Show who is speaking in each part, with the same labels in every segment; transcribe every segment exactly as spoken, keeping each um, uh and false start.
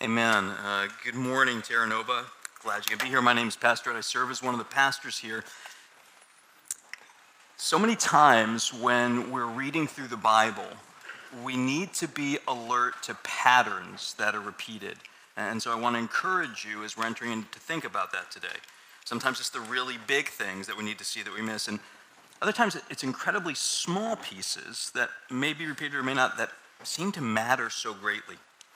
Speaker 1: Amen. Uh, good morning, Terra Nova. Glad you can be here. My name is Pastor Ed. I serve as one of the pastors here. So many times when we're reading through the Bible, we need to be alert to patterns that are repeated. And so I want to encourage you as we're entering in to think about that today. Sometimes it's the really big things that we need to see that we miss, and other times it's incredibly small pieces that may be repeated or may not that seem to matter so greatly.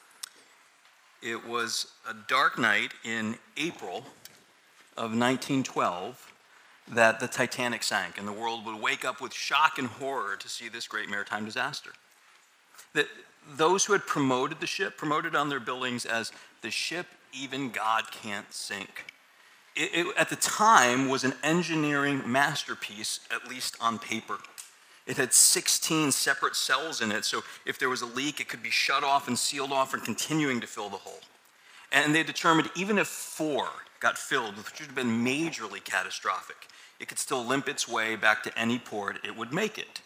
Speaker 1: It was a dark night in April of nineteen twelve that the Titanic sank, and the world would wake up with shock and horror to see this great maritime disaster. That those who had promoted the ship, promoted on their buildings as the ship even God can't sink. It, it, at the time, was an engineering masterpiece, at least on paper. It had sixteen separate cells in it, so if there was a leak, it could be shut off and sealed off and continuing to fill the hole. And they determined even if four got filled, which would have been majorly catastrophic, it could still limp its way back to any port it would make it.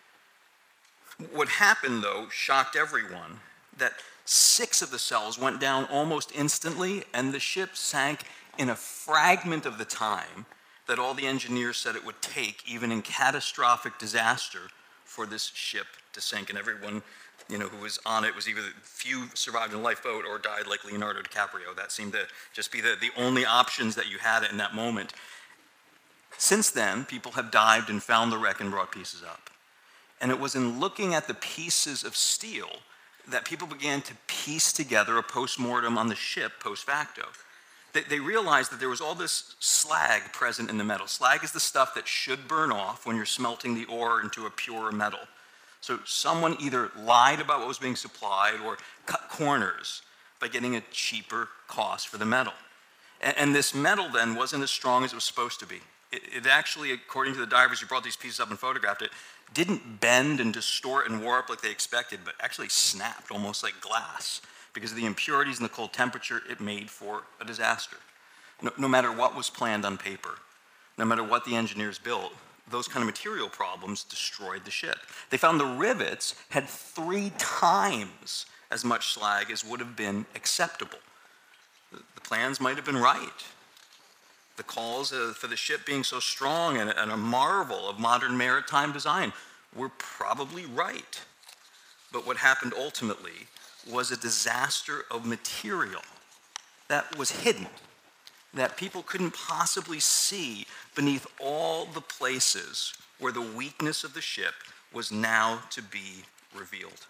Speaker 1: What happened, though, shocked everyone, that six of the cells went down almost instantly, and the ship sank in a fragment of the time that all the engineers said it would take, even in catastrophic disaster, for this ship to sink. And everyone, you know, who was on it was either few survived in a lifeboat or died like Leonardo DiCaprio. That seemed to just be the, the only options that you had in that moment. Since then, people have dived and found the wreck and brought pieces up. And it was in looking at the pieces of steel that people began to piece together a post-mortem on the ship post facto. They, they realized that there was all this slag present in the metal. Slag is the stuff that should burn off when you're smelting the ore into a pure metal. So someone either lied about what was being supplied or cut corners by getting a cheaper cost for the metal. And, and this metal then wasn't as strong as it was supposed to be. It, it actually, according to the divers who brought these pieces up and photographed it, didn't bend and distort and warp like they expected, but actually snapped almost like glass because of the impurities and the cold temperature it made for a disaster. No, no matter what was planned on paper, no matter what the engineers built, those kind of material problems destroyed the ship. They found the rivets had three times as much slag as would have been acceptable. The, the plans might have been right. The calls uh, for the ship being so strong and, and a marvel of modern maritime design were probably right. But what happened ultimately was a disaster of material that was hidden, that people couldn't possibly see beneath all the places where the weakness of the ship was now to be revealed.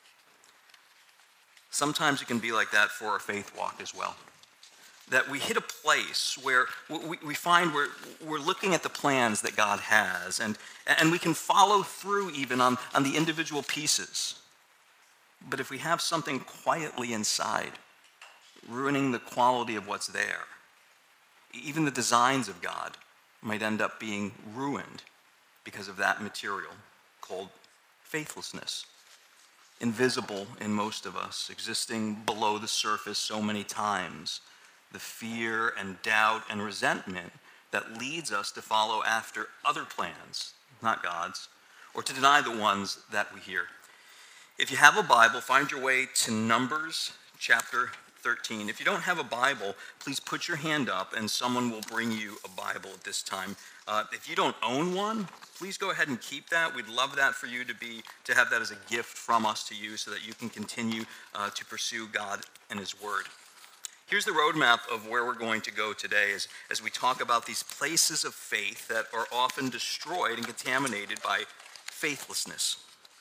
Speaker 1: Sometimes it can be like that for our faith walk as well. That we hit a place where we, we find we're, we're looking at the plans that God has, and, and we can follow through even on, on the individual pieces. But if we have something quietly inside, ruining the quality of what's there, even the designs of God might end up being ruined because of that material called faithlessness. Invisible in most of us, existing below the surface so many times, the fear and doubt and resentment that leads us to follow after other plans, not God's, or to deny the ones that we hear. If you have a Bible, find your way to Numbers chapter thirteen. If you don't have a Bible, please put your hand up and someone will bring you a Bible at this time. Uh, if you don't own one, please go ahead and keep that. We'd love that for you to be to have that as a gift from us to you so that you can continue uh, to pursue God and His Word. Here's the roadmap of where we're going to go today as, as we talk about these places of faith that are often destroyed and contaminated by faithlessness.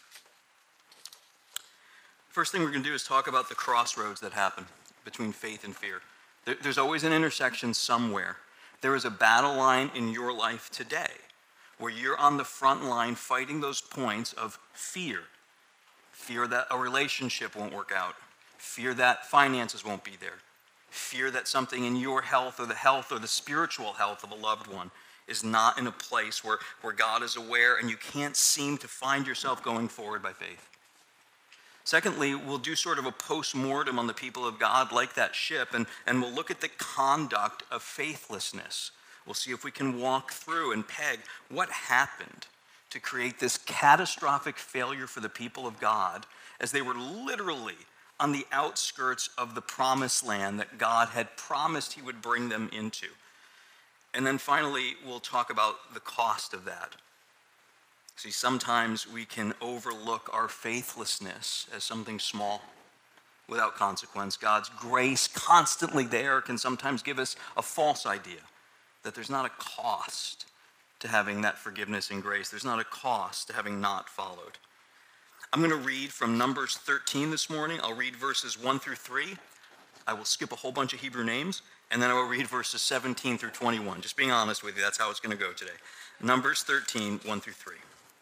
Speaker 1: First thing we're going to do is talk about the crossroads that happen between faith and fear. There, there's always an intersection somewhere. There is a battle line in your life today where you're on the front line fighting those points of fear. Fear that a relationship won't work out. Fear that finances won't be there. Fear that something in your health or the health or the spiritual health of a loved one is not in a place where, where God is aware and you can't seem to find yourself going forward by faith. Secondly, we'll do sort of a post-mortem on the people of God like that ship, and, and we'll look at the conduct of faithlessness. We'll see if we can walk through and peg what happened to create this catastrophic failure for the people of God as they were literally on the outskirts of the promised land that God had promised he would bring them into. And then finally, we'll talk about the cost of that. See, sometimes we can overlook our faithlessness as something small, without consequence. God's grace constantly there can sometimes give us a false idea that there's not a cost to having that forgiveness and grace. There's not a cost to having not followed. I'm going to read from Numbers thirteen this morning. I'll read verses one through three. I will skip a whole bunch of Hebrew names, and then I will read verses seventeen through twenty-one. Just being honest with you, that's how it's going to go today. Numbers thirteen, one through three.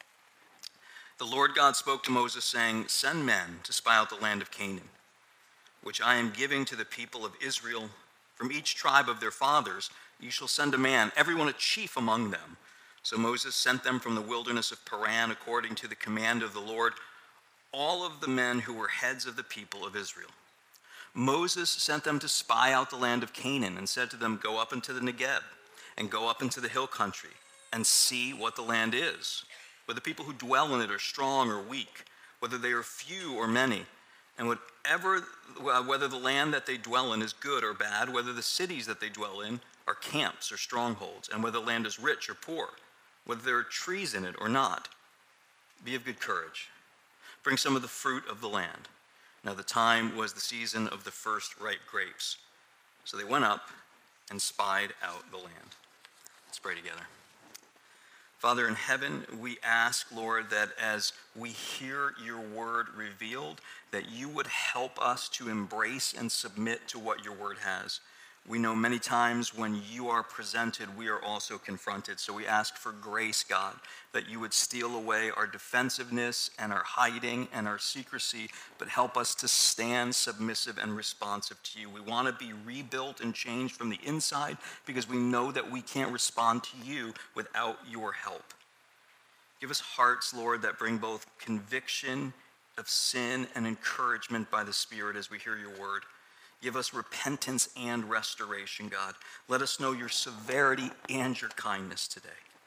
Speaker 1: The Lord God spoke to Moses, saying, "Send men to spy out the land of Canaan, which I am giving to the people of Israel. From each tribe of their fathers you shall send a man, everyone a chief among them." So Moses sent them from the wilderness of Paran according to the command of the Lord, all of the men who were heads of the people of Israel. Moses sent them to spy out the land of Canaan and said to them, "Go up into the Negeb and go up into the hill country and see what the land is, whether the people who dwell in it are strong or weak, whether they are few or many, and whatever, whether the land that they dwell in is good or bad, whether the cities that they dwell in are camps or strongholds, and whether the land is rich or poor, whether there are trees in it or not. Be of good courage. Bring some of the fruit of the land." Now the time was the season of the first ripe grapes. So they went up and spied out the land. Let's pray together. Father in heaven, we ask, Lord, that as we hear your word revealed, that you would help us to embrace and submit to what your word has. We know many times when you are presented, we are also confronted. So we ask for grace, God, that you would steal away our defensiveness and our hiding and our secrecy, but help us to stand submissive and responsive to you. We want to be rebuilt and changed from the inside because we know that we can't respond to you without your help. Give us hearts, Lord, that bring both conviction of sin and encouragement by the Spirit as we hear your word. Give us repentance and restoration, God. Let us know your severity and your kindness today.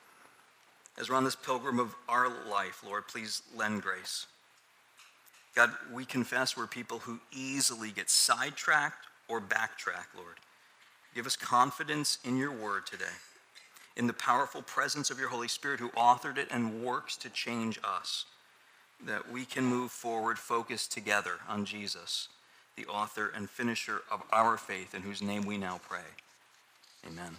Speaker 1: As we're on this pilgrim of our life, Lord, please lend grace. God, we confess we're people who easily get sidetracked or backtrack, Lord. Give us confidence in your word today, in the powerful presence of your Holy Spirit who authored it and works to change us, that we can move forward focused together on Jesus, the author and finisher of our faith, in whose name we now pray. Amen.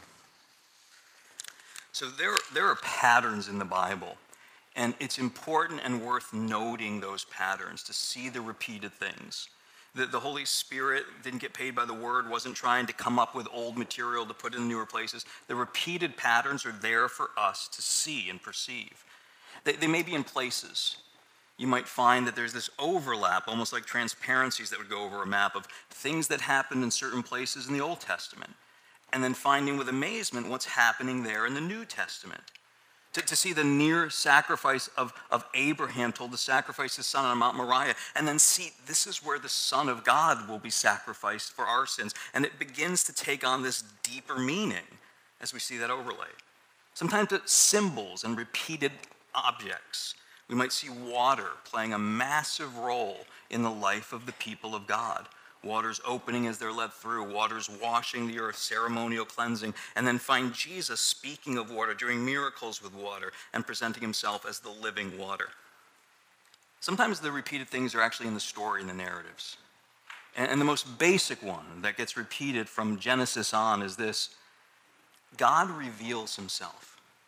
Speaker 1: So there, there are patterns in the Bible, and it's important and worth noting those patterns to see the repeated things. The, the Holy Spirit didn't get paid by the word, wasn't trying to come up with old material to put in newer places. The repeated patterns are there for us to see and perceive. They, they may be in places. You might find that there's this overlap, almost like transparencies that would go over a map of things that happened in certain places in the Old Testament, and then finding with amazement what's happening there in the New Testament. To, to see the near sacrifice of, of Abraham told to sacrifice his son on Mount Moriah, and then see this is where the Son of God will be sacrificed for our sins. And it begins to take on this deeper meaning as we see that overlay. Sometimes it's symbols and repeated objects. We might see water playing a massive role in the life of the people of God. Waters opening as they're led through, waters washing the earth, ceremonial cleansing, and then find Jesus speaking of water, doing miracles with water, and presenting himself as the living water. Sometimes the repeated things are actually in the story, in the narratives. And, and the most basic one that gets repeated from Genesis on is this: God reveals himself.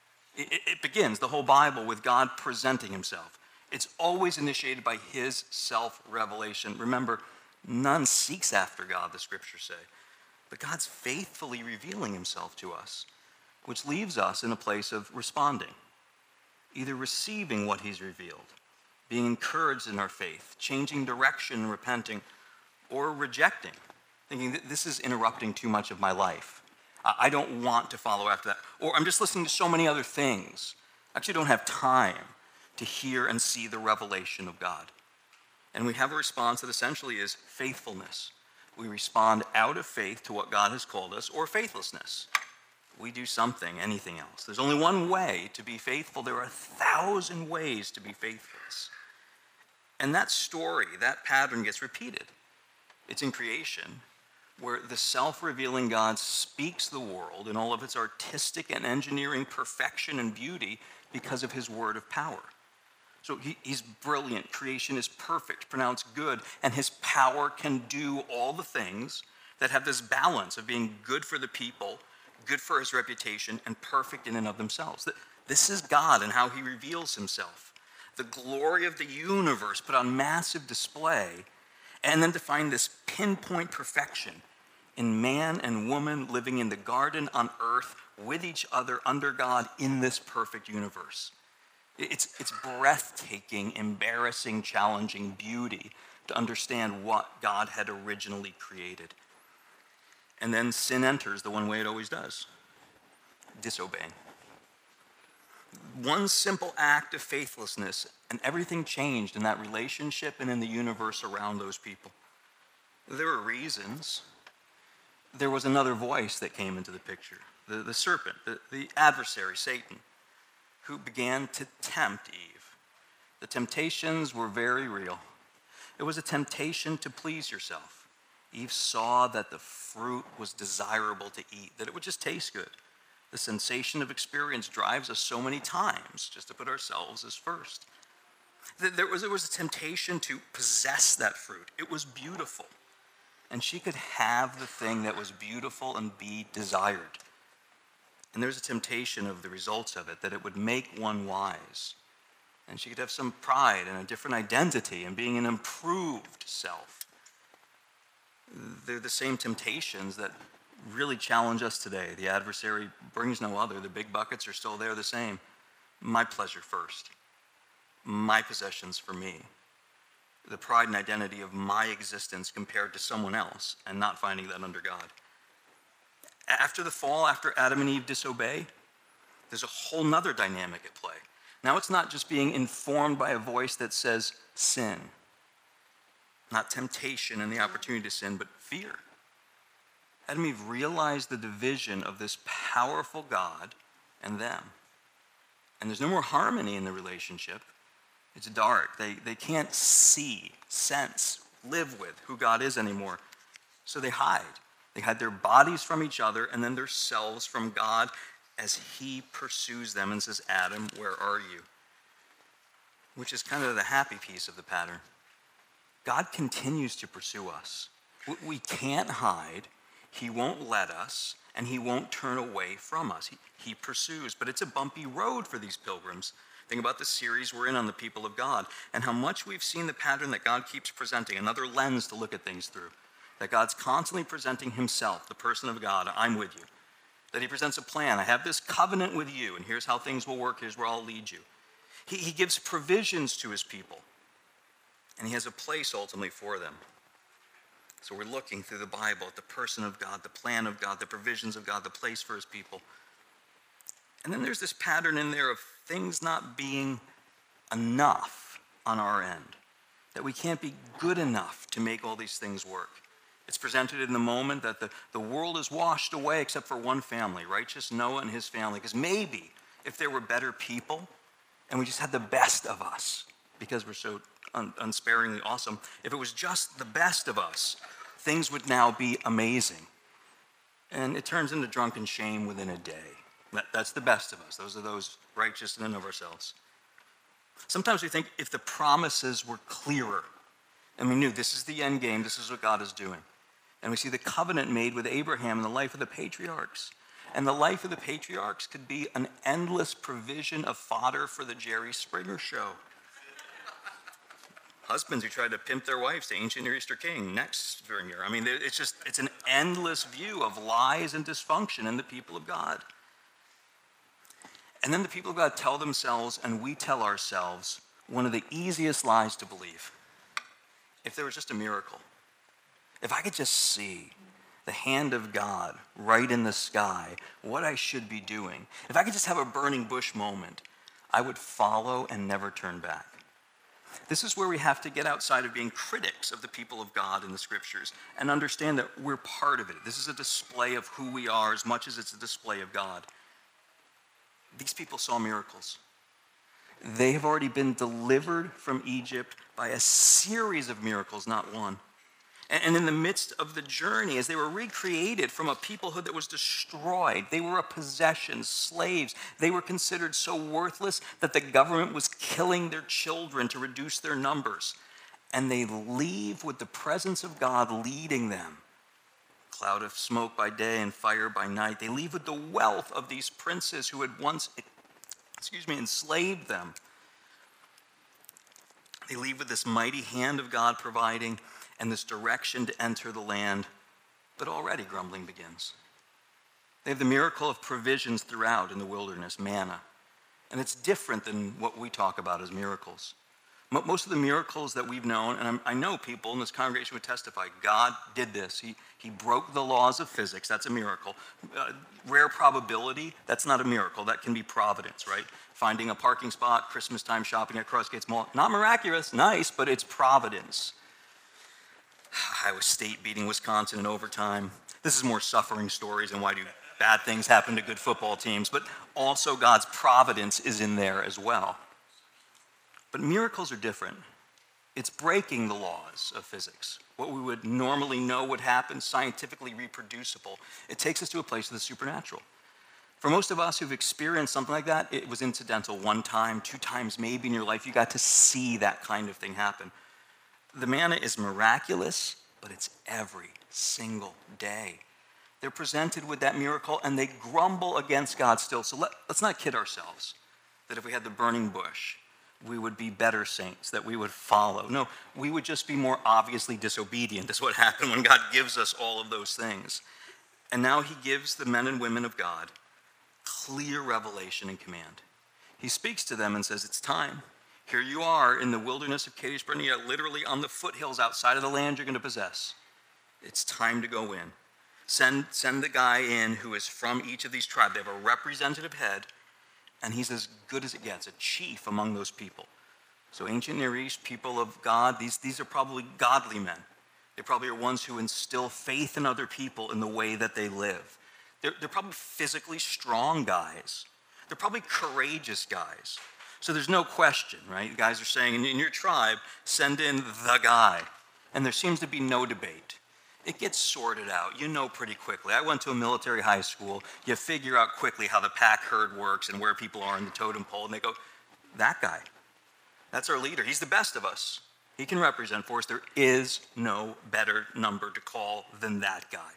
Speaker 1: It begins, the whole Bible, with God presenting himself. It's always initiated by his self-revelation. Remember, none seeks after God, the scriptures say. But God's faithfully revealing himself to us, which leaves us in a place of responding, either receiving what he's revealed, being encouraged in our faith, changing direction and repenting, or rejecting, thinking that this is interrupting too much of my life. I don't want to follow after that. Or I'm just listening to so many other things. I actually don't have time to hear and see the revelation of God. And we have a response that essentially is faithfulness. We respond out of faith to what God has called us, or faithlessness. We do something, anything else. There's only one way to be faithful. There are a thousand ways to be faithless. And that story, that pattern gets repeated. It's in creation, where the self-revealing God speaks the world in all of its artistic and engineering perfection and beauty because of his word of power. So he, he's brilliant, creation is perfect, pronounced good, and his power can do all the things that have this balance of being good for the people, good for his reputation, and perfect in and of themselves. This is God and how he reveals himself. The glory of the universe put on massive display, and then to find this pinpoint perfection in man and woman living in the garden on earth with each other under God in this perfect universe. It's, it's breathtaking, embarrassing, challenging beauty to understand what God had originally created. And then sin enters the one way it always does: disobeying. One simple act of faithlessness, and everything changed in that relationship and in the universe around those people. There were reasons. There was another voice that came into the picture, the, the serpent, the, the adversary, Satan, who began to tempt Eve. The temptations were very real. It was a temptation to please yourself. Eve saw that the fruit was desirable to eat, that it would just taste good. The sensation of experience drives us so many times just to put ourselves as first. There was, there was a temptation to possess that fruit. It was beautiful. And she could have the thing that was beautiful and be desired. And there's a temptation of the results of it, that it would make one wise. And she could have some pride and a different identity and being an improved self. They're the same temptations that really challenge us today. The adversary brings no other. The big buckets are still there the same. My pleasure first. My possessions for me. The pride and identity of my existence compared to someone else, and not finding that under God. After the fall, after Adam and Eve disobey, there's a whole nother dynamic at play. Now it's not just being informed by a voice that says sin. Not temptation and the opportunity to sin, but fear. Adam and Eve realized the division of this powerful God and them. And there's no more harmony in the relationship. It's dark. They, they can't see, sense, live with who God is anymore. So they hide. They hide their bodies from each other and then their selves from God as he pursues them and says, Adam, where are you? Which is kind of the happy piece of the pattern. God continues to pursue us. We can't hide. He won't let us, and he won't turn away from us. He, he pursues, but it's a bumpy road for these pilgrims. Think about the series we're in on the people of God and how much we've seen the pattern that God keeps presenting, another lens to look at things through. That God's constantly presenting himself, the person of God, I'm with you. That he presents a plan. I have this covenant with you, and here's how things will work. Here's where I'll lead you. He, he gives provisions to his people, and he has a place ultimately for them. So we're looking through the Bible at the person of God, the plan of God, the provisions of God, the place for his people. And then there's this pattern in there of things not being enough on our end, that we can't be good enough to make all these things work. It's presented in the moment that the, the world is washed away except for one family, righteous Noah and his family. Because maybe if there were better people and we just had the best of us, because we're so un- unsparingly awesome, if it was just the best of us, things would now be amazing. And it turns into drunken shame within a day. That, that's the best of us. Those are those righteous in and of ourselves. Sometimes we think if the promises were clearer and we knew this is the end game, this is what God is doing. And we see the covenant made with Abraham in the life of the patriarchs. And the life of the patriarchs could be an endless provision of fodder for the Jerry Springer show. Husbands who tried to pimp their wives to ancient Near Eastern king next Springer. I mean, it's just, it's an endless view of lies and dysfunction in the people of God. And then the people of God tell themselves, and we tell ourselves, one of the easiest lies to believe. If there was just a miracle, if I could just see the hand of God right in the sky, what I should be doing, if I could just have a burning bush moment, I would follow and never turn back. This is where we have to get outside of being critics of the people of God in the scriptures and understand that we're part of it. This is a display of who we are as much as it's a display of God. These people saw miracles. They have already been delivered from Egypt by a series of miracles, not one. And in the midst of the journey, as they were recreated from a peoplehood that was destroyed, they were a possession, slaves. They were considered so worthless that the government was killing their children to reduce their numbers. And they leave with the presence of God leading them. Cloud of smoke by day and fire by night. They leave with the wealth of these princes who had once, excuse me, enslaved them. They leave with this mighty hand of God providing and this direction to enter the land, but already grumbling begins. They have the miracle of provisions throughout in the wilderness, manna, and it's different than what we talk about as miracles. Most of the miracles that we've known, and I know people in this congregation would testify, God did this. He, he broke the laws of physics. That's a miracle. Uh, rare probability, that's not a miracle. That can be providence, right? Finding a parking spot, Christmas time shopping at Crossgates Mall. Not miraculous, nice, but it's providence. Iowa State beating Wisconsin in overtime. This is more suffering stories and why do bad things happen to good football teams, but also God's providence is in there as well. But miracles are different. It's breaking the laws of physics. What we would normally know would happen, scientifically reproducible. It takes us to a place of the supernatural. For most of us who've experienced something like that, it was incidental. One time, two times maybe in your life, you got to see that kind of thing happen. The manna is miraculous, but it's every single day. They're presented with that miracle, and they grumble against God still. So let, let's not kid ourselves that if we had the burning bush, we would be better saints, that we would follow. No, we would just be more obviously disobedient. That's what happened when God gives us all of those things. And now he gives the men and women of God clear revelation and command. He speaks to them and says, it's time. Here you are in the wilderness of Kadesh Barnea, literally on the foothills outside of the land you're going to possess. It's time to go in. Send, send the guy in who is from each of these tribes. They have a representative head, and he's as good as it gets, a chief among those people. So ancient Near East, people of God, these, these are probably godly men. They probably are ones who instill faith in other people in the way that they live. They're, they're probably physically strong guys. They're probably courageous guys. So there's no question, right? You guys are saying, in, in your tribe, send in the guy. And there seems to be no debate. It gets sorted out. You know pretty quickly. I went to a military high school. You figure out quickly how the pack herd works and where people are in the totem pole. And they go, that guy, that's our leader. He's the best of us. He can represent for us. There is no better number to call than that guy.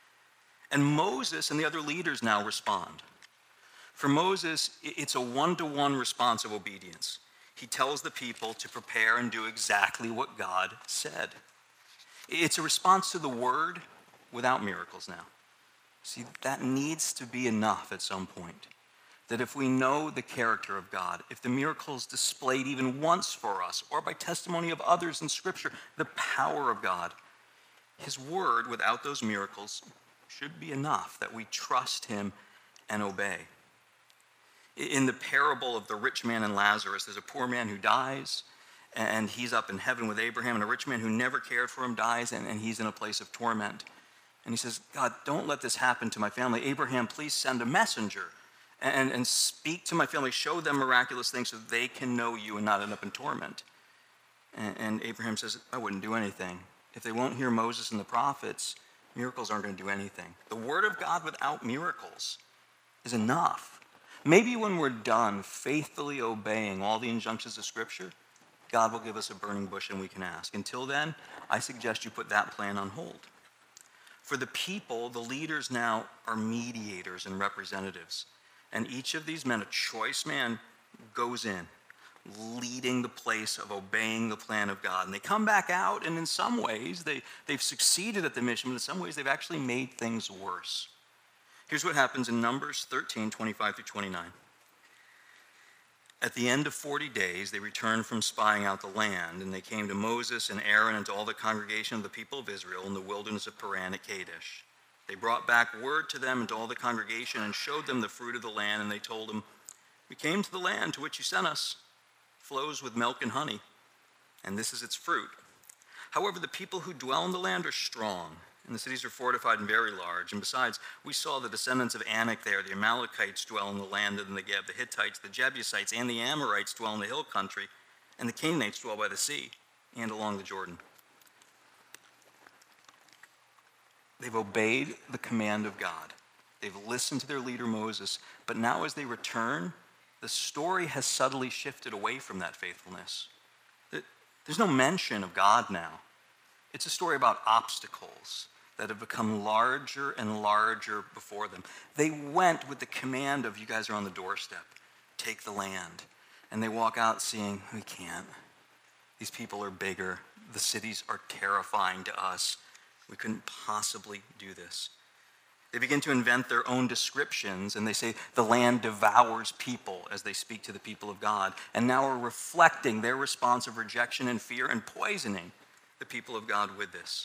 Speaker 1: And Moses and the other leaders now respond. For Moses, it's a one-to-one response of obedience. He tells the people to prepare and do exactly what God said. It's a response to the word without miracles now. See, that needs to be enough at some point. That if we know the character of God, if the miracle is displayed even once for us, or by testimony of others in Scripture, the power of God, his word without those miracles should be enough that we trust him and obey. In the parable of the rich man and Lazarus, there's a poor man who dies, and he's up in heaven with Abraham, and a rich man who never cared for him dies, and, and he's in a place of torment. And he says, God, don't let this happen to my family. Abraham, please send a messenger and, and speak to my family. Show them miraculous things so they can know you and not end up in torment. And, and Abraham says, I wouldn't do anything. If they won't hear Moses and the prophets, miracles aren't going to do anything. The word of God without miracles is enough. Maybe when we're done faithfully obeying all the injunctions of Scripture, God will give us a burning bush and we can ask. Until then, I suggest you put that plan on hold. For the people, the leaders now are mediators and representatives. And each of these men, a choice man, goes in, leading the place of obeying the plan of God. And they come back out, and in some ways, they, they've succeeded at the mission, but in some ways, they've actually made things worse. Here's what happens in Numbers thirteen, twenty-five through twenty-nine. At the end of forty days, they returned from spying out the land, and they came to Moses and Aaron and to all the congregation of the people of Israel in the wilderness of Paran at Kadesh. They brought back word to them and to all the congregation and showed them the fruit of the land, and they told them, we came to the land to which you sent us. It flows with milk and honey, and this is its fruit. However, the people who dwell in the land are strong, and the cities are fortified and very large. And besides, we saw the descendants of Anak there. The Amalekites dwell in the land of the Negev. The Hittites, the Jebusites, and the Amorites dwell in the hill country. And the Canaanites dwell by the sea and along the Jordan. They've obeyed the command of God. They've listened to their leader Moses, but now as they return, the story has subtly shifted away from that faithfulness. There's no mention of God now. It's a story about obstacles that have become larger and larger before them. They went with the command of, you guys are on the doorstep, take the land. And they walk out seeing, we can't. These people are bigger. The cities are terrifying to us. We couldn't possibly do this. They begin to invent their own descriptions, and they say the land devours people as they speak to the people of God, and now are reflecting their response of rejection and fear and poisoning the people of God with this.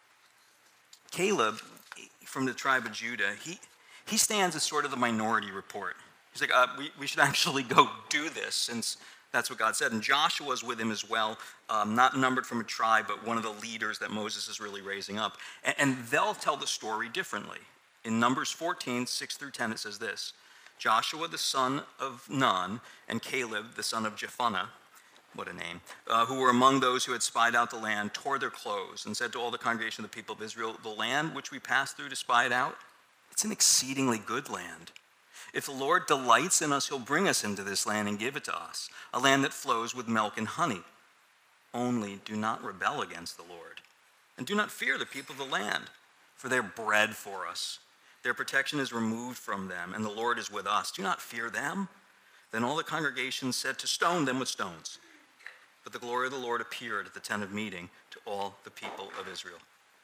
Speaker 1: Caleb, from the tribe of Judah, he, he stands as sort of the minority report. He's like, uh, we, we should actually go do this, since that's what God said. And Joshua's with him as well, um, not numbered from a tribe, but one of the leaders that Moses is really raising up. And, and they'll tell the story differently. In Numbers fourteen, six through ten, it says this: Joshua the son of Nun and Caleb the son of Jephunneh, what a name, uh, who were among those who had spied out the land, tore their clothes and said to all the congregation of the people of Israel, the land which we passed through to spy it out, it's an exceedingly good land. If the Lord delights in us, he'll bring us into this land and give it to us, a land that flows with milk and honey. Only do not rebel against the Lord, and do not fear the people of the land, for they're bread for us. Their protection is removed from them, and the Lord is with us. Do not fear them. Then all the congregation said to stone them with stones. But the glory of the Lord appeared at the tent of meeting to all the people of Israel.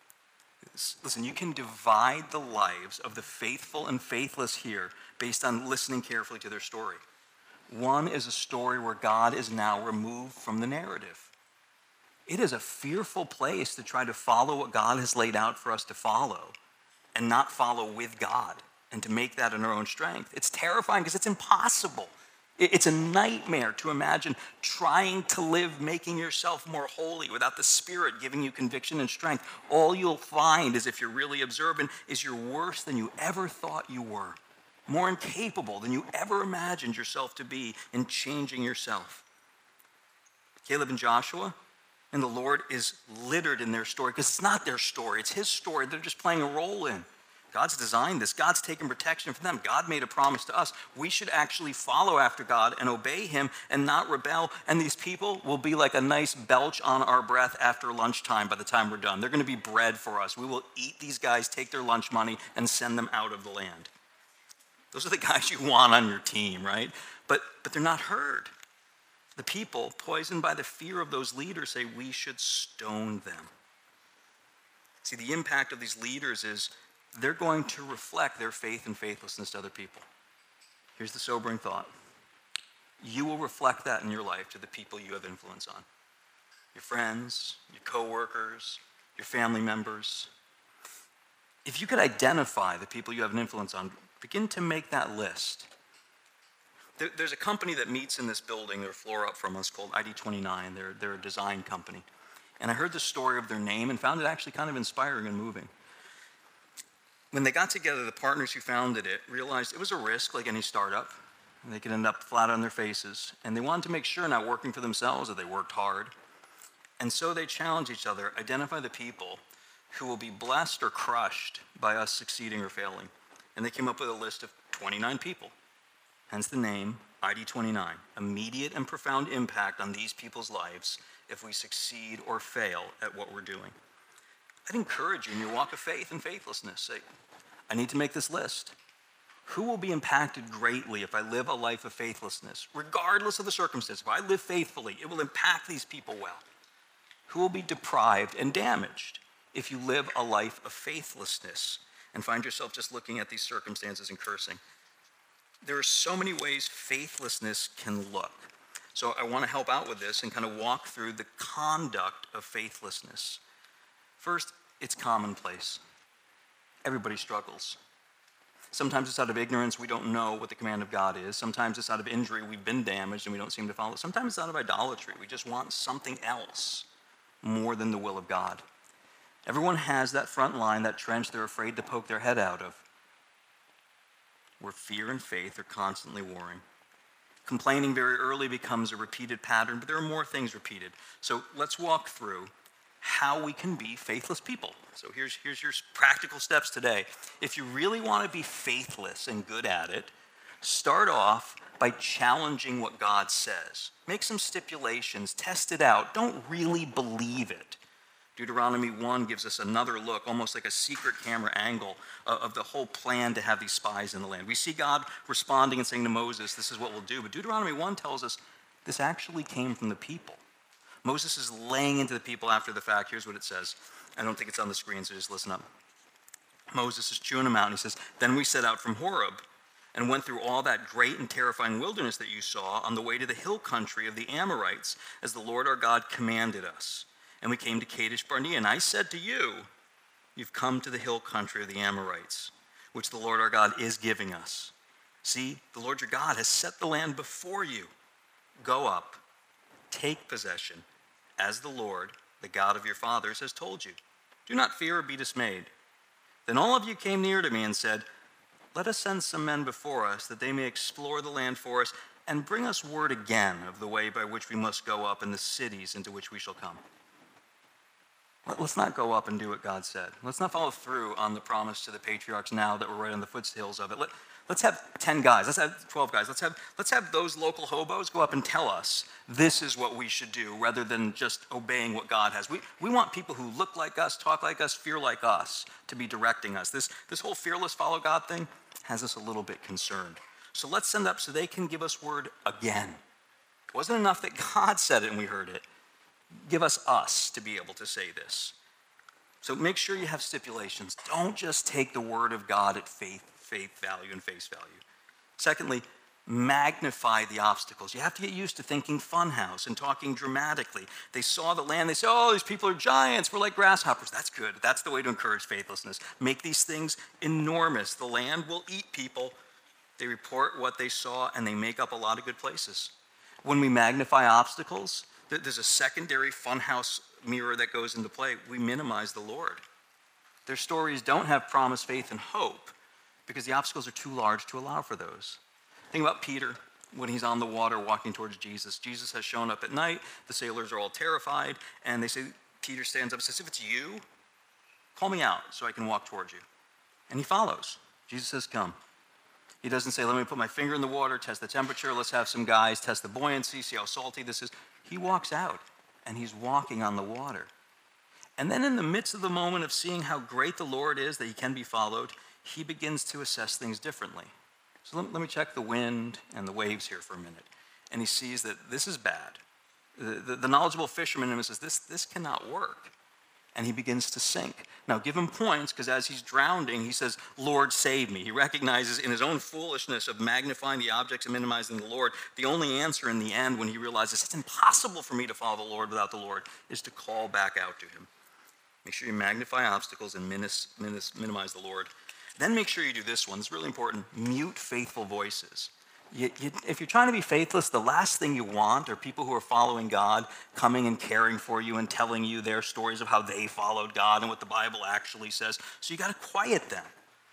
Speaker 1: Listen, you can divide the lives of the faithful and faithless here based on listening carefully to their story. One is a story where God is now removed from the narrative. It is a fearful place to try to follow what God has laid out for us to follow and not follow with God and to make that in our own strength. It's terrifying because it's impossible. It's a nightmare to imagine trying to live, making yourself more holy without the Spirit giving you conviction and strength. All you'll find is, if you're really observant, is you're worse than you ever thought you were, more incapable than you ever imagined yourself to be in changing yourself. Caleb and Joshua and the Lord is littered in their story because it's not their story, it's his story they're just playing a role in. God's designed this. God's taken protection from them. God made a promise to us. We should actually follow after God and obey him and not rebel. And these people will be like a nice belch on our breath after lunchtime by the time we're done. They're going to be bread for us. We will eat these guys, take their lunch money, and send them out of the land. Those are the guys you want on your team, right? But, but they're not heard. The people, poisoned by the fear of those leaders, say we should stone them. See, the impact of these leaders is they're going to reflect their faith and faithlessness to other people. Here's the sobering thought. You will reflect that in your life to the people you have influence on. Your friends, your coworkers, your family members. If you could identify the people you have an influence on, begin to make that list. There, there's a company that meets in this building, they're a floor up from us, called I D twenty-nine. They're, they're a design company. And I heard the story of their name and found it actually kind of inspiring and moving. When they got together, the partners who founded it realized it was a risk like any startup. They could end up flat on their faces. And they wanted to make sure, not working for themselves, that they worked hard. And so they challenged each other, identify the people who will be blessed or crushed by us succeeding or failing. And they came up with a list of twenty-nine people. Hence the name I D twenty-nine. Immediate and profound impact on these people's lives if we succeed or fail at what we're doing. I'd encourage you in your walk of faith and faithlessness. Say, I need to make this list. Who will be impacted greatly if I live a life of faithlessness? Regardless of the circumstance, if I live faithfully, it will impact these people well. Who will be deprived and damaged if you live a life of faithlessness and find yourself just looking at these circumstances and cursing? There are so many ways faithlessness can look. So I want to help out with this and kind of walk through the conduct of faithlessness. First, it's commonplace. Everybody struggles. Sometimes it's out of ignorance, we don't know what the command of God is. Sometimes it's out of injury, we've been damaged and we don't seem to follow. Sometimes it's out of idolatry, we just want something else more than the will of God. Everyone has that front line, that trench they're afraid to poke their head out of, where fear and faith are constantly warring. Complaining very early becomes a repeated pattern, but there are more things repeated. So let's walk through how we can be faithless people. So here's, here's your practical steps today. If you really want to be faithless and good at it, start off by challenging what God says. Make some stipulations, test it out. Don't really believe it. Deuteronomy one gives us another look, almost like a secret camera angle of the whole plan to have these spies in the land. We see God responding and saying to Moses, this is what we'll do. But Deuteronomy one tells us this actually came from the people. Moses is laying into the people after the fact. Here's what it says. I don't think it's on the screen, so just listen up. Moses is chewing them out, and he says, then we set out from Horeb and went through all that great and terrifying wilderness that you saw on the way to the hill country of the Amorites, as the Lord our God commanded us. And we came to Kadesh Barnea, and I said to you, you've come to the hill country of the Amorites, which the Lord our God is giving us. See, the Lord your God has set the land before you. Go up, take possession, as the Lord, the God of your fathers, has told you. Do not fear or be dismayed. Then all of you came near to me and said, let us send some men before us, that they may explore the land for us, and bring us word again of the way by which we must go up and the cities into which we shall come. Let's not go up and do what God said. Let's not follow through on the promise to the patriarchs now that we're right on the foothills of it. Let, let's have ten guys. Let's have twelve guys. Let's have, let's have those local hobos go up and tell us this is what we should do rather than just obeying what God has. We, we want people who look like us, talk like us, fear like us to be directing us. This, this whole fearless follow God thing has us a little bit concerned. So let's send up so they can give us word again. It wasn't enough that God said it and we heard it. Give us us to be able to say this. So make sure you have stipulations. Don't just take the word of God at faith, faith value and face value. Secondly, magnify the obstacles. You have to get used to thinking funhouse and talking dramatically. They saw the land. They say, oh, these people are giants. We're like grasshoppers. That's good. That's the way to encourage faithlessness. Make these things enormous. The land will eat people. They report what they saw, and they make up a lot of good places. When we magnify obstacles, there's a secondary funhouse mirror that goes into play. We minimize the Lord. Their stories don't have promise, faith, and hope because the obstacles are too large to allow for those. Think about Peter when he's on the water walking towards Jesus. Jesus has shown up at night. The sailors are all terrified, and they say, Peter stands up and says, if it's you, call me out so I can walk towards you. And he follows. Jesus says, come. He doesn't say, let me put my finger in the water, test the temperature, let's have some guys test the buoyancy, see how salty this is. He walks out, and he's walking on the water. And then in the midst of the moment of seeing how great the Lord is, that he can be followed, he begins to assess things differently. So let, let me check the wind and the waves here for a minute. And he sees that this is bad. The, the, the knowledgeable fisherman in him says, this, this cannot work. And he begins to sink. Now, give him points, because as he's drowning, he says, Lord, save me. He recognizes in his own foolishness of magnifying the objects and minimizing the Lord, the only answer in the end when he realizes it's impossible for me to follow the Lord without the Lord is to call back out to him. Make sure you magnify obstacles and minis, minis, minimize the Lord. Then make sure you do this one. It's really important. Mute faithful voices. You, you, if you're trying to be faithless, the last thing you want are people who are following God coming and caring for you and telling you their stories of how they followed God and what the Bible actually says. So you got to quiet them.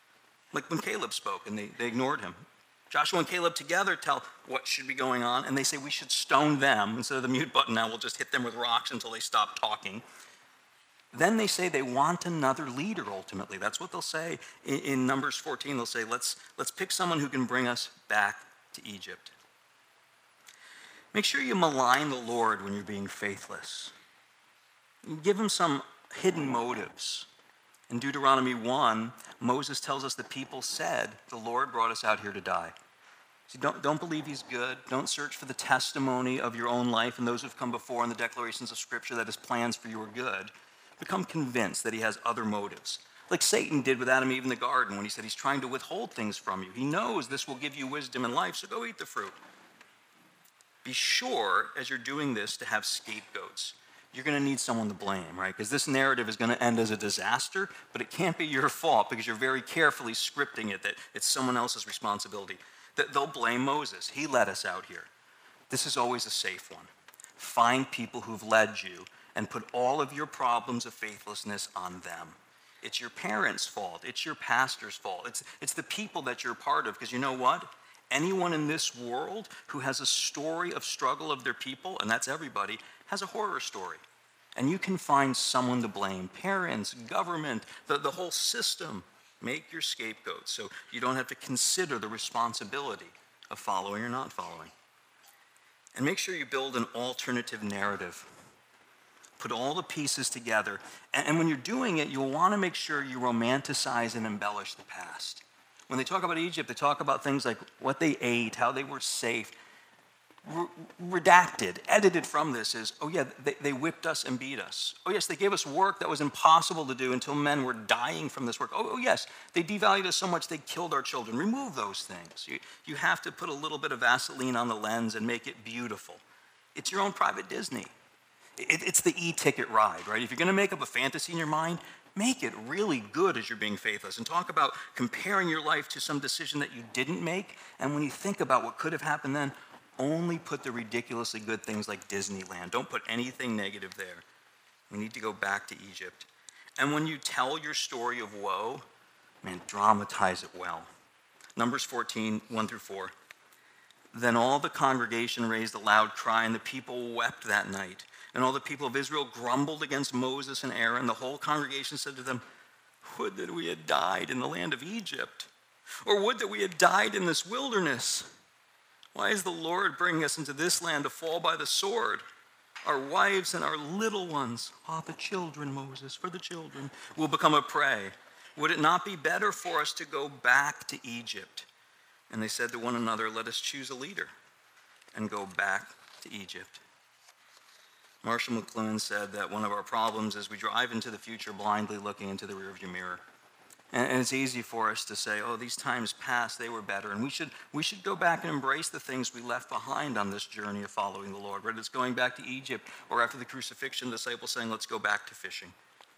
Speaker 1: Like when Caleb spoke and they, they ignored him. Joshua and Caleb together tell what should be going on, and they say we should stone them. Instead of the mute button now, we'll just hit them with rocks until they stop talking. Then they say they want another leader ultimately. That's what they'll say. In, in Numbers fourteen, they'll say, let's, let's pick someone who can bring us back to Egypt. Make sure you malign the Lord when you're being faithless. Give him some hidden motives. In Deuteronomy one, Moses tells us the people said, the Lord brought us out here to die. See, don't, don't believe he's good. Don't search for the testimony of your own life and those who've come before in the declarations of Scripture that his plans for you are good. Become convinced that he has other motives. Like Satan did with Adam and Eve in the garden when he said he's trying to withhold things from you. He knows this will give you wisdom in life, so go eat the fruit. Be sure, as you're doing this, to have scapegoats. You're going to need someone to blame, right? Because this narrative is going to end as a disaster, but it can't be your fault because you're very carefully scripting it that it's someone else's responsibility. That they'll blame Moses. He led us out here. This is always a safe one. Find people who've led you and put all of your problems of faithlessness on them. It's your parents' fault. It's your pastor's fault. It's, it's the people that you're part of. Because you know what? Anyone in this world who has a story of struggle of their people, and that's everybody, has a horror story. And you can find someone to blame, parents, government, the, the whole system. Make your scapegoat so you don't have to consider the responsibility of following or not following. And make sure you build an alternative narrative. Put all the pieces together. And, and when you're doing it, you'll want to make sure you romanticize and embellish the past. When they talk about Egypt, they talk about things like what they ate, how they were safe. R- redacted, edited from this is, oh yeah, they, they whipped us and beat us. Oh yes, they gave us work that was impossible to do until men were dying from this work. Oh, oh yes, they devalued us so much they killed our children. Remove those things. You, you have to put a little bit of Vaseline on the lens and make it beautiful. It's your own private Disney. It, it's the e-ticket ride, right? If you're going to make up a fantasy in your mind, make it really good as you're being faithless and talk about comparing your life to some decision that you didn't make. And when you think about what could have happened then, only put the ridiculously good things like Disneyland. Don't put anything negative there. We need to go back to Egypt. And when you tell your story of woe, man, dramatize it well. Numbers fourteen, one through four. Then all the congregation raised a loud cry, and the people wept that night. And all the people of Israel grumbled against Moses and Aaron. The whole congregation said to them, would that we had died in the land of Egypt, or would that we had died in this wilderness. Why is the Lord bringing us into this land to fall by the sword? Our wives and our little ones, ah, the children, Moses, for the children, will become a prey. Would it not be better for us to go back to Egypt? And they said to one another, let us choose a leader and go back to Egypt. Marshall McLuhan said that one of our problems is we drive into the future blindly looking into the rearview mirror. And it's easy for us to say, oh, these times past, they were better. And we should we should go back and embrace the things we left behind on this journey of following the Lord, whether it's going back to Egypt or after the crucifixion, the disciples saying, let's go back to fishing.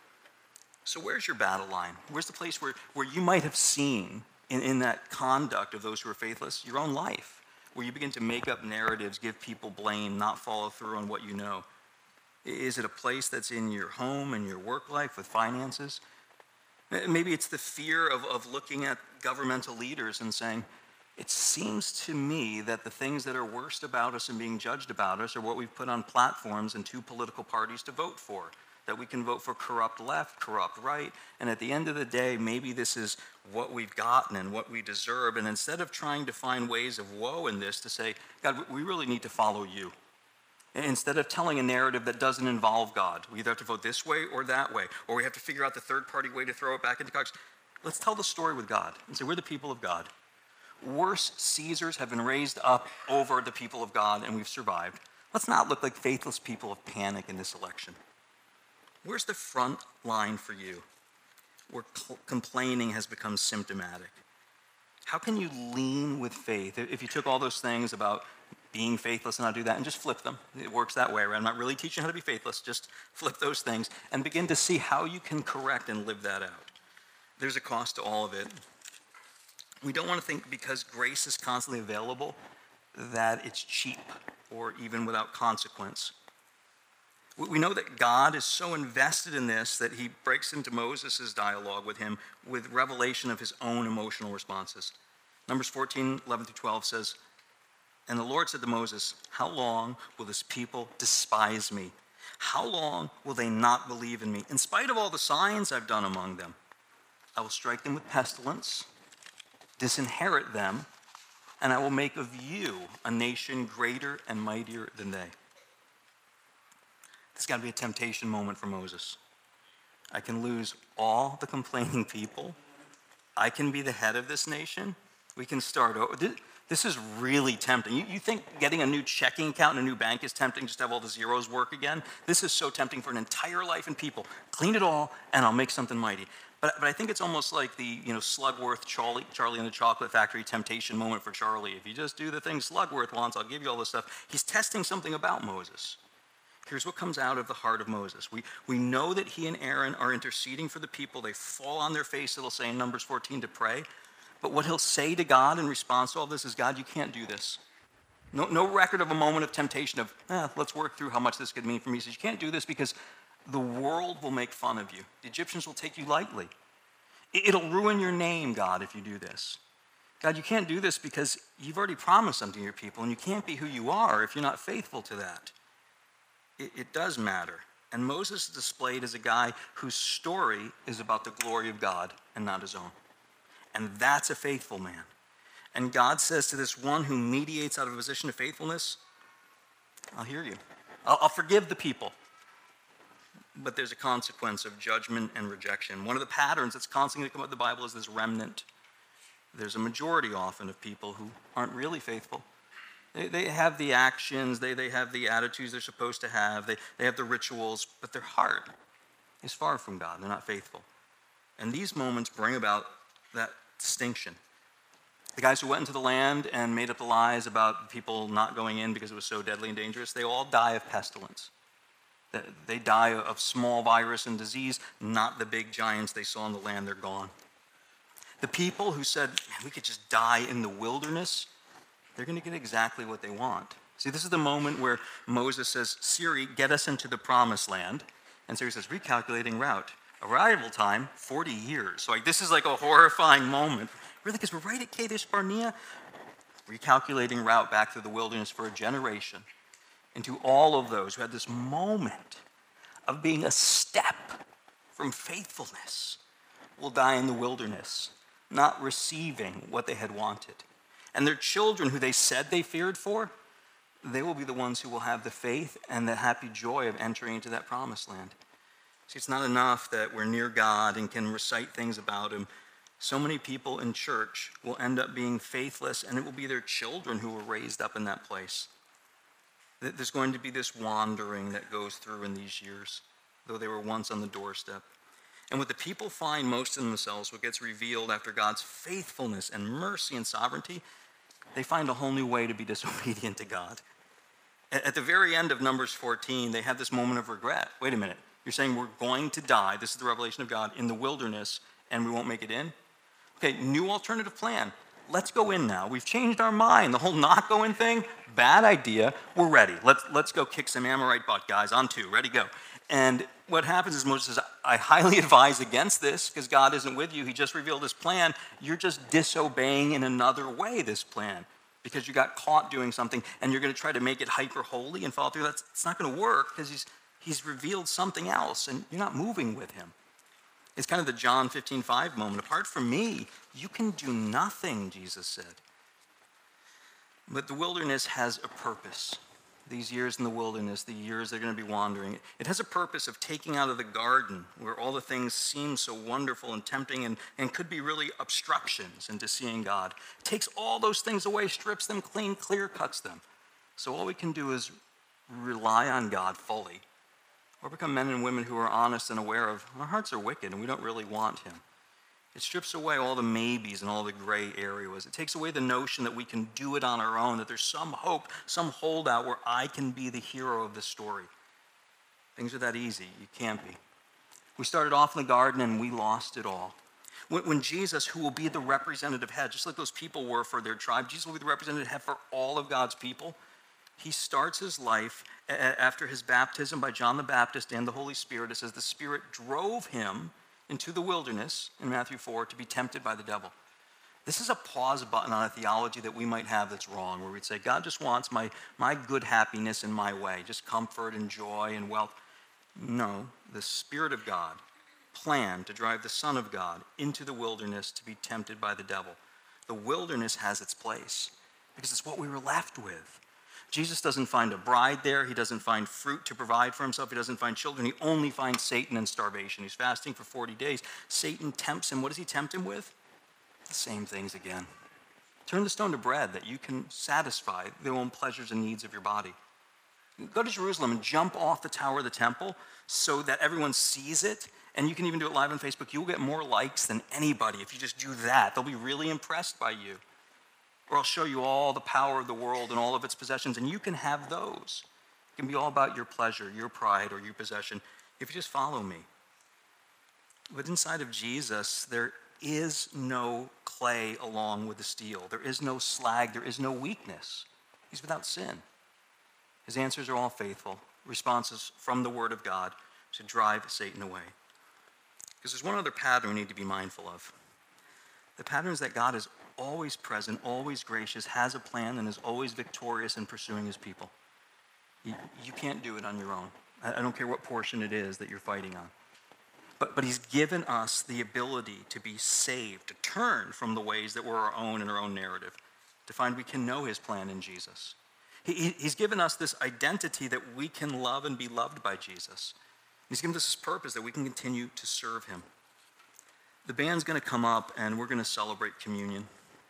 Speaker 1: So where's your battle line? Where's the place where, where you might have seen in, in that conduct of those who are faithless, your own life, where you begin to make up narratives, give people blame, not follow through on what you know? Is it a place that's in your home and your work life with finances? Maybe it's the fear of, of looking at governmental leaders and saying, it seems to me that the things that are worst about us and being judged about us are what we've put on platforms and two political parties to vote for. That we can vote for corrupt left, corrupt right, and at the end of the day, maybe this is what we've gotten and what we deserve. And instead of trying to find ways of woe in this, to say, God, we really need to follow you. Instead of telling a narrative that doesn't involve God, we either have to vote this way or that way, or we have to figure out the third-party way to throw it back into Congress. Let's tell the story with God and say, we're the people of God. Worse Caesars have been raised up over the people of God, and we've survived. Let's not look like faithless people of panic in this election. Where's the front line for you, where cl- complaining has become symptomatic? How can you lean with faith? If you took all those things about being faithless and not do that, and just flip them. It works that way, right? I'm not really teaching how to be faithless. Just flip those things and begin to see how you can correct and live that out. There's a cost to all of it. We don't want to think because grace is constantly available that it's cheap or even without consequence. We know that God is so invested in this that he breaks into Moses' dialogue with him with revelation of his own emotional responses. Numbers fourteen, eleven through twelve says, and the Lord said to Moses, how long will this people despise me? How long will they not believe in me? In spite of all the signs I've done among them, I will strike them with pestilence, disinherit them, and I will make of you a nation greater and mightier than they. This has got to be a temptation moment for Moses. I can lose all the complaining people. I can be the head of this nation. We can start over. This is really tempting. You, you think getting a new checking account and a new bank is tempting just to have all the zeros work again? This is so tempting for an entire life and people. Clean it all, and I'll make something mighty. But, but I think it's almost like the you know Slugworth, Charlie, Charlie and the Chocolate Factory temptation moment for Charlie. If you just do the things Slugworth wants, I'll give you all this stuff. He's testing something about Moses. Here's what comes out of the heart of Moses. We, we know that he and Aaron are interceding for the people. They fall on their face, it'll say in Numbers fourteen, to pray. But what he'll say to God in response to all this is, God, you can't do this. No, no record of a moment of temptation of, eh, let's work through how much this could mean for me. He says, you can't do this because the world will make fun of you. The Egyptians will take you lightly. It'll ruin your name, God, if you do this. God, you can't do this because you've already promised something to your people, and you can't be who you are if you're not faithful to that. It, it does matter. And Moses is displayed as a guy whose story is about the glory of God and not his own. And that's a faithful man. And God says to this one who mediates out of a position of faithfulness, I'll hear you. I'll, I'll forgive the people. But there's a consequence of judgment and rejection. One of the patterns that's constantly come out of the Bible is this remnant. There's a majority often of people who aren't really faithful. They, they have the actions, they, they have the attitudes they're supposed to have, they, they have the rituals, but their heart is far from God. They're not faithful. And these moments bring about that distinction. The guys who went into the land and made up the lies about people not going in because it was so deadly and dangerous, they all die of pestilence. They die of small virus and disease, not the big giants they saw in the land. They're gone. The people who said, man, we could just die in the wilderness, they're going to get exactly what they want. See, this is the moment where Moses says, Siri, get us into the promised land. And Siri says, recalculating route. Arrival time, forty years. So like, this is like a horrifying moment. Really, because we're right at Kadesh Barnea. Recalculating route back through the wilderness for a generation. Into all of those who had this moment of being a step from faithfulness will die in the wilderness, not receiving what they had wanted. And their children, who they said they feared for, they will be the ones who will have the faith and the happy joy of entering into that promised land. See, it's not enough that we're near God and can recite things about him. So many people in church will end up being faithless, and it will be their children who were raised up in that place. There's going to be this wandering that goes through in these years, though they were once on the doorstep. And what the people find most in themselves, what gets revealed after God's faithfulness and mercy and sovereignty, they find a whole new way to be disobedient to God. At the very end of Numbers fourteen, they have this moment of regret. Wait a minute, you're saying we're going to die, this is the revelation of God, in the wilderness, and we won't make it in? Okay, new alternative plan. Let's go in now. We've changed our mind. The whole not go in thing, bad idea. We're ready. Let's, let's go kick some Amorite butt, guys. On two, ready, go. And what happens is Moses says, I highly advise against this because God isn't with you. He just revealed his plan. You're just disobeying in another way this plan because you got caught doing something and you're going to try to make it hyper holy and follow through. That's it's not going to work because he's, he's revealed something else and you're not moving with him. It's kind of the John fifteen five moment. Apart from me, you can do nothing, Jesus said. But the wilderness has a purpose. These years in the wilderness, the years they're going to be wandering, it has a purpose of taking out of the garden where all the things seem so wonderful and tempting and, and could be really obstructions into seeing God. It takes all those things away, strips them clean, clear cuts them. So all we can do is rely on God fully. Or become men and women who are honest and aware of our hearts are wicked and we don't really want him. It strips away all the maybes and all the gray areas. It takes away the notion that we can do it on our own, that there's some hope, some holdout where I can be the hero of the story. Things are that easy. You can't be. We started off in the garden and we lost it all. When, when Jesus, who will be the representative head, just like those people were for their tribe, Jesus will be the representative head for all of God's people. He starts his life after his baptism by John the Baptist and the Holy Spirit. It says the Spirit drove him into the wilderness in Matthew four to be tempted by the devil. This is a pause button on a theology that we might have that's wrong, where we'd say, God just wants my, my good happiness in my way, just comfort and joy and wealth. No, the Spirit of God planned to drive the Son of God into the wilderness to be tempted by the devil. The wilderness has its place because it's what we were left with. Jesus doesn't find a bride there. He doesn't find fruit to provide for himself. He doesn't find children. He only finds Satan and starvation. He's fasting for forty days. Satan tempts him. What does he tempt him with? The same things again. Turn the stone to bread that you can satisfy the own pleasures and needs of your body. Go to Jerusalem and jump off the tower of the temple so that everyone sees it. And you can even do it live on Facebook. You'll get more likes than anybody if you just do that. They'll be really impressed by you. Or I'll show you all the power of the world and all of its possessions, and you can have those. It can be all about your pleasure, your pride, or your possession, if you just follow me. But inside of Jesus, there is no clay along with the steel. There is no slag. There is no weakness. He's without sin. His answers are all faithful, responses from the Word of God to drive Satan away. Because there's one other pattern we need to be mindful of. The pattern is that God is always present, always gracious, has a plan, and is always victorious in pursuing his people. You, you can't do it on your own. I I don't care what portion it is that you're fighting on. But, but he's given us the ability to be saved, to turn from the ways that were our own and our own narrative, to find we can know his plan in Jesus. He, he, he's given us this identity that we can love and be loved by Jesus. He's given us this purpose that we can continue to serve him. The band's going to come up and we're going to celebrate communion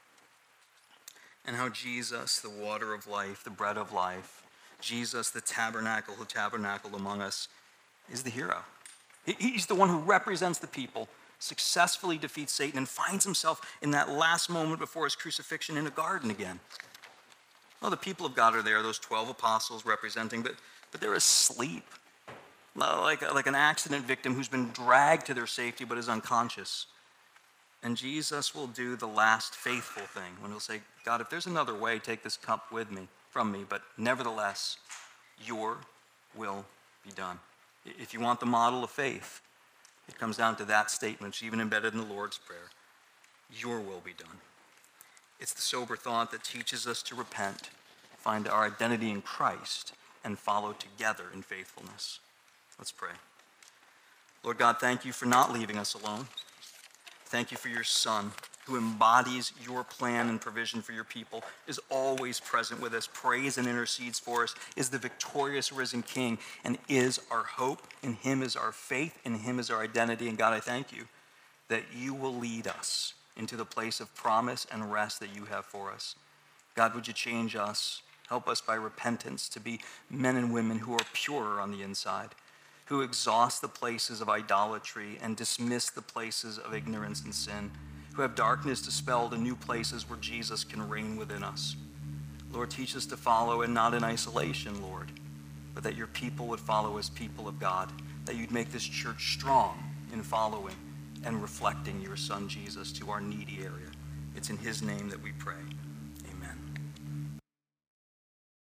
Speaker 1: and how Jesus, the water of life, the bread of life, Jesus, the tabernacle who tabernacled among us, is the hero. He's the one who represents the people, successfully defeats Satan, and finds himself in that last moment before his crucifixion in a garden again. Well, the people of God are there, those twelve apostles representing, but, but they're asleep, like, like an accident victim who's been dragged to their safety but is unconscious. And Jesus will do the last faithful thing when he'll say, God, if there's another way, take this cup with me, from me, but nevertheless, your will be done. If you want the model of faith, it comes down to that statement, it's even embedded in the Lord's Prayer. Your will be done. It's the sober thought that teaches us to repent, find our identity in Christ, and follow together in faithfulness. Let's pray. Lord God, thank you for not leaving us alone. Thank you for your Son, who embodies your plan and provision for your people, is always present with us, prays and intercedes for us, is the victorious risen King, and is our hope. In him is our faith, in him is our identity. And God, I thank you that you will lead us into the place of promise and rest that you have for us. God, would you change us? Help us by repentance to be men and women who are purer on the inside, who exhaust the places of idolatry and dismiss the places of ignorance and sin, who have darkness dispelled and new places where Jesus can reign within us. Lord, teach us to follow and not in isolation, Lord, but that your people would follow as people of God, that you'd make this church strong in following and reflecting your Son Jesus to our needy area. It's in his name that we pray.